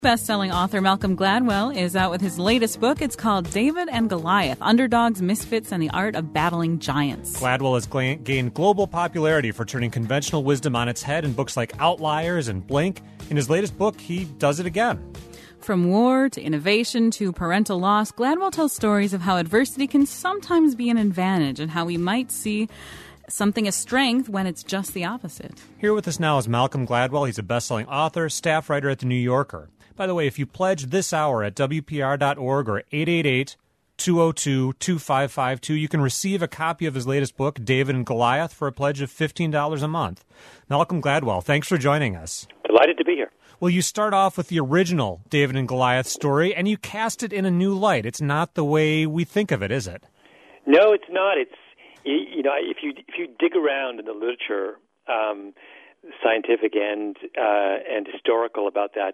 Best-selling author Malcolm Gladwell is out with his latest book. It's called David and Goliath, Underdogs, Misfits, and the Art of Battling Giants. Gladwell has gained global popularity for turning conventional wisdom on its head in books like Outliers and Blink. In his latest book, he does it again. From war to innovation to parental loss, Gladwell tells stories of how adversity can sometimes be an advantage and how we might see something as strength when it's just the opposite. Here with us now is Malcolm Gladwell. He's a best-selling author, staff writer at The New Yorker. By the way, if you pledge this hour at WPR.org or 888-202-2552, you can receive a copy of his latest book, David and Goliath, for a pledge of $15 a month. Malcolm Gladwell, thanks for joining us. Delighted to be here. Well, you start off with the original David and Goliath story, and you cast it in a new light. It's not the way we think of it, is it? No, it's not. It's if you dig around in the literature, scientific and historical about that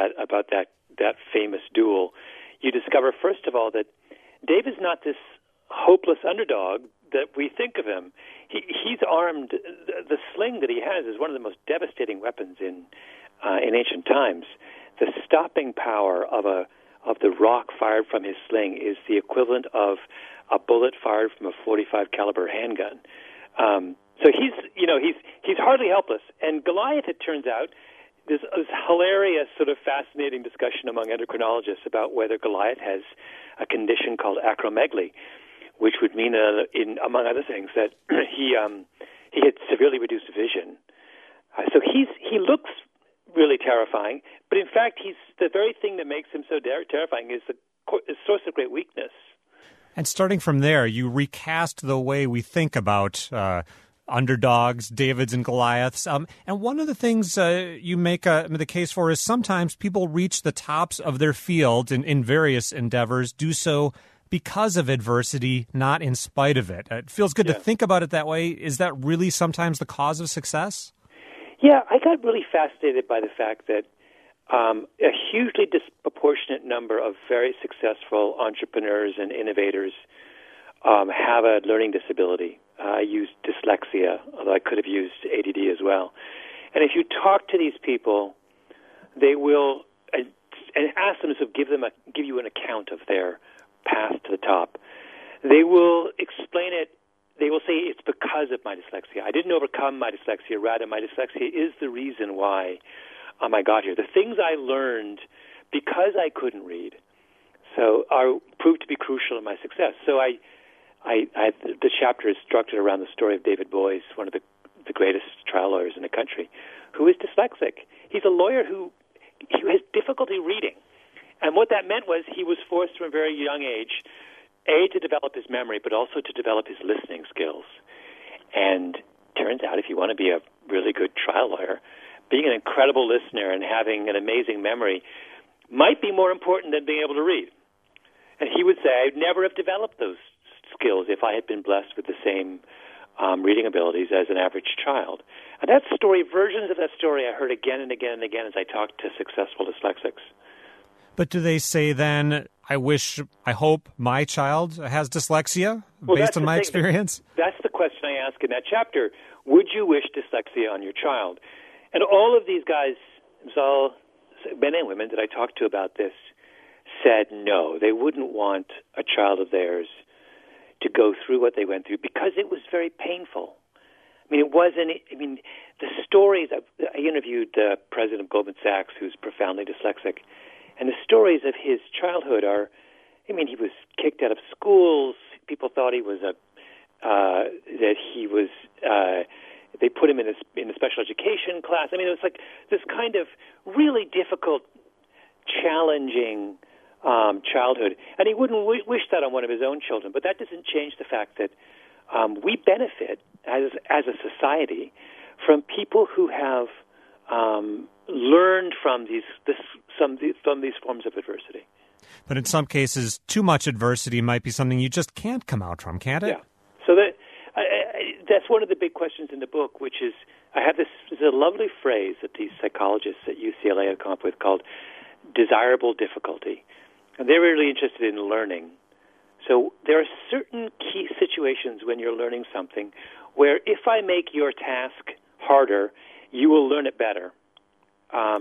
famous duel, you discover first of all that David's not this hopeless underdog that we think of him. He's armed. The sling that he has is one of the most devastating weapons in ancient times. The stopping power of the rock fired from his sling is the equivalent of a bullet fired from a .45 caliber handgun. So he's hardly helpless. And Goliath, it turns out, there's this hilarious, sort of fascinating discussion among endocrinologists about whether Goliath has a condition called acromegaly, which would mean, among other things, that he had severely reduced vision. So he looks really terrifying, but in fact, he's the very thing that makes him so terrifying is the source of great weakness. And starting from there, you recast the way we think about underdogs, Davids and Goliaths. And one of the things you make the case for is sometimes people reach the tops of their field in various endeavors, do so because of adversity, not in spite of it. It feels good to think about it that way. Is that really sometimes the cause of success? Yeah, I got really fascinated by the fact that a hugely disproportionate number of very successful entrepreneurs and innovators have a learning disability. I used dyslexia, although I could have used ADD as well. And if you talk to these people, they will and ask them to give you an account of their path to the top. They will explain it. They will say it's because of my dyslexia. I didn't overcome my dyslexia. Rather, my dyslexia is the reason why I got here. The things I learned because I couldn't read proved to be crucial in my success. So the chapter is structured around the story of David Boies, one of the greatest trial lawyers in the country, who is dyslexic. He's a lawyer who has difficulty reading. And what that meant was he was forced from a very young age, to develop his memory, but also to develop his listening skills. And turns out if you want to be a really good trial lawyer, being an incredible listener and having an amazing memory might be more important than being able to read. And he would say, I'd never have developed those skills if I had been blessed with the same reading abilities as an average child. And that story, versions of that story, I heard again and again and again as I talked to successful dyslexics. But do they say then, I hope my child has dyslexia based on my experience? That's the question I ask in that chapter. Would you wish dyslexia on your child? And all of these guys, men and women that I talked to about this, said no. They wouldn't want a child of theirs to go through what they went through because it was very painful. The stories, I interviewed the president of Goldman Sachs, who's profoundly dyslexic, and the stories of his childhood he was kicked out of schools. People thought he was they put him in a special education class. It was like this kind of really difficult, challenging childhood. And he wouldn't wish that on one of his own children. But that doesn't change the fact that we benefit as a society from people who have learned from these forms of adversity. But in some cases, too much adversity might be something you just can't come out from, can't it? Yeah. So that's one of the big questions in the book, which is there's a lovely phrase that these psychologists at UCLA have come up with called desirable difficulty. And they're really interested in learning. So there are certain key situations when you're learning something where if I make your task harder, you will learn it better.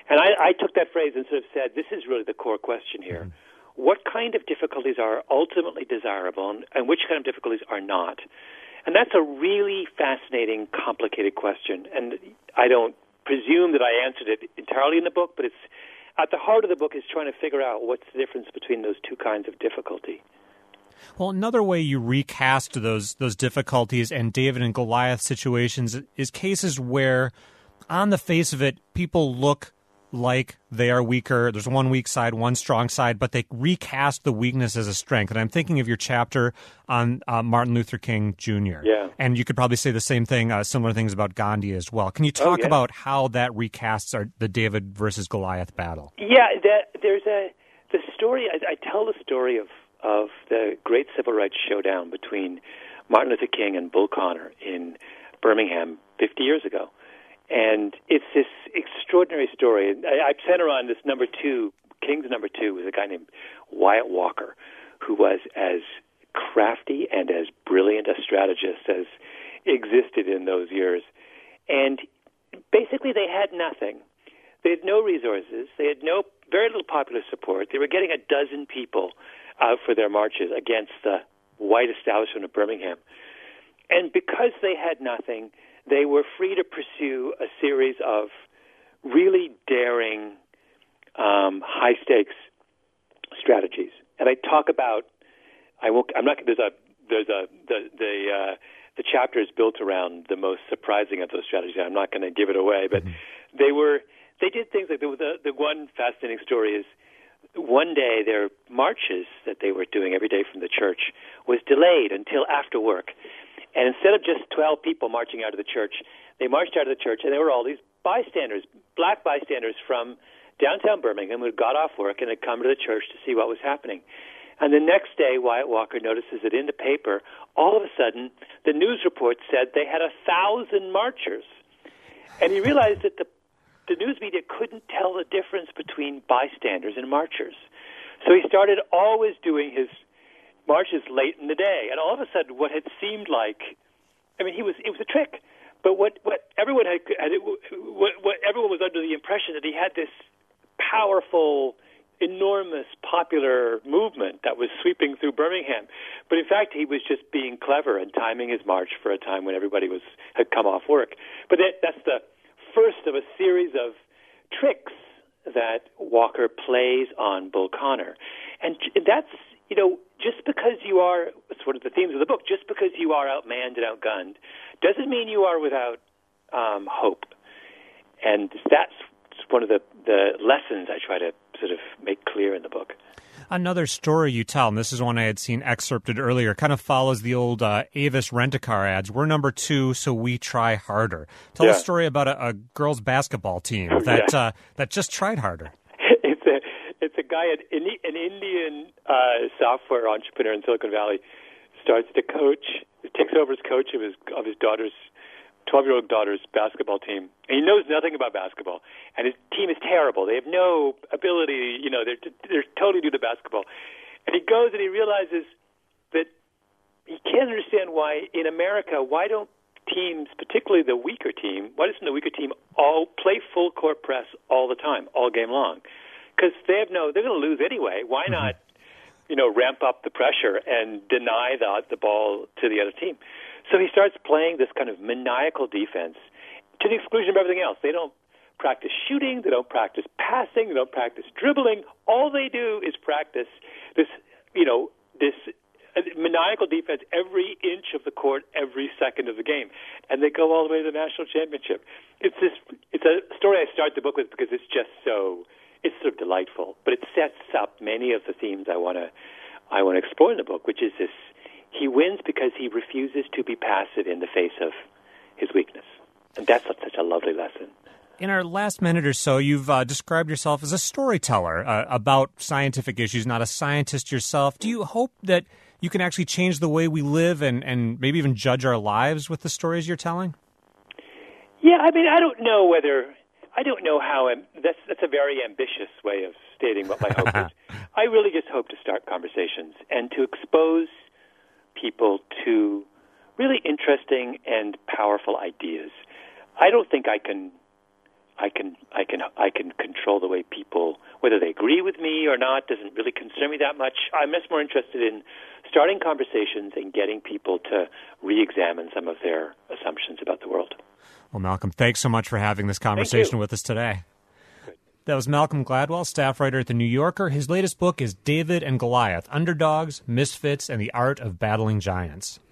And I took that phrase and sort of said, this is really the core question here. What kind of difficulties are ultimately desirable and which kind of difficulties are not? And that's a really fascinating, complicated question. And I don't presume that I answered it entirely in the book, but it's at the heart of the book is trying to figure out what's the difference between those two kinds of difficulty. Well, another way you recast those difficulties and David and Goliath situations is cases where, on the face of it, people look like they are weaker. There's one weak side, one strong side, but they recast the weakness as a strength. And I'm thinking of your chapter on Martin Luther King Jr. Yeah. And you could probably say the same thing, similar things about Gandhi as well. Can you talk about how that recasts the David versus Goliath battle? Yeah, there's the story. I tell the story of the great civil rights showdown between Martin Luther King and Bull Connor in Birmingham 50 years ago. And it's this extraordinary story. I center on this number two. King's number two was a guy named Wyatt Walker, who was as crafty and as brilliant a strategist as existed in those years. And basically they had nothing. They had no resources. They had very little popular support. They were getting a dozen people out for their marches against the white establishment of Birmingham. And because they had nothing, they were free to pursue a series of really daring, high-stakes strategies. And I talk about. I'm not. The chapter is built around the most surprising of those strategies. I'm not going to give it away, but they did things like the one fascinating story is one day their marches that they were doing every day from the church was delayed until after work. And instead of just 12 people marching out of the church, they marched out of the church, and there were all these bystanders, black bystanders from downtown Birmingham who had got off work and had come to the church to see what was happening. And the next day, Wyatt Walker notices that in the paper, all of a sudden, the news report said they had 1,000 marchers. And he realized that the news media couldn't tell the difference between bystanders and marchers. So he started always doing his marches late in the day, and all of a sudden, what had seemed like, it was a trick, but what everyone what everyone was under the impression that he had this powerful, enormous, popular movement that was sweeping through Birmingham, but in fact, he was just being clever and timing his march for a time when everybody had come off work. But that's the first of a series of tricks that Walker plays on Bull Connor, and that's. Just because you are, it's one of the themes of the book, just because you are outmanned and outgunned doesn't mean you are without hope. And that's one of the lessons I try to sort of make clear in the book. Another story you tell, and this is one I had seen excerpted earlier, kind of follows the old Avis Rent-A-Car ads. We're number two, so we try harder. Tell a story about a girls' basketball team that just tried harder. It's a guy, an Indian software entrepreneur in Silicon Valley, starts to coach, takes over as coach of his daughter's 12-year-old daughter's basketball team, and he knows nothing about basketball, and his team is terrible. They have no ability, they're totally new to basketball, and he goes and he realizes that he can't understand why in America, why don't teams, particularly the weaker team, why doesn't the weaker team all play full court press all the time, all game long? Because they're going to lose anyway. Why not, ramp up the pressure and deny the ball to the other team? So he starts playing this kind of maniacal defense to the exclusion of everything else. They don't practice shooting. They don't practice passing. They don't practice dribbling. All they do is practice this maniacal defense every inch of the court, every second of the game. And they go all the way to the national championship. It's a story I start the book with because it's just it's sort of delightful, but it sets up many of the themes I want to explore in the book, which is this: he wins because he refuses to be passive in the face of his weakness, and that's such a lovely lesson. In our last minute or so, you've described yourself as a storyteller about scientific issues, not a scientist yourself. Do you hope that you can actually change the way we live and maybe even judge our lives with the stories you're telling? Yeah, I don't know how. That's a very ambitious way of stating what my hope is. I really just hope to start conversations and to expose people to really interesting and powerful ideas. I don't think I can I can control the way people, whether they agree with me or not, doesn't really concern me that much. I'm much more interested in starting conversations and getting people to re-examine some of their assumptions about the world. Well, Malcolm, thanks so much for having this conversation with us today. That was Malcolm Gladwell, staff writer at The New Yorker. His latest book is David and Goliath, Underdogs, Misfits, and the Art of Battling Giants.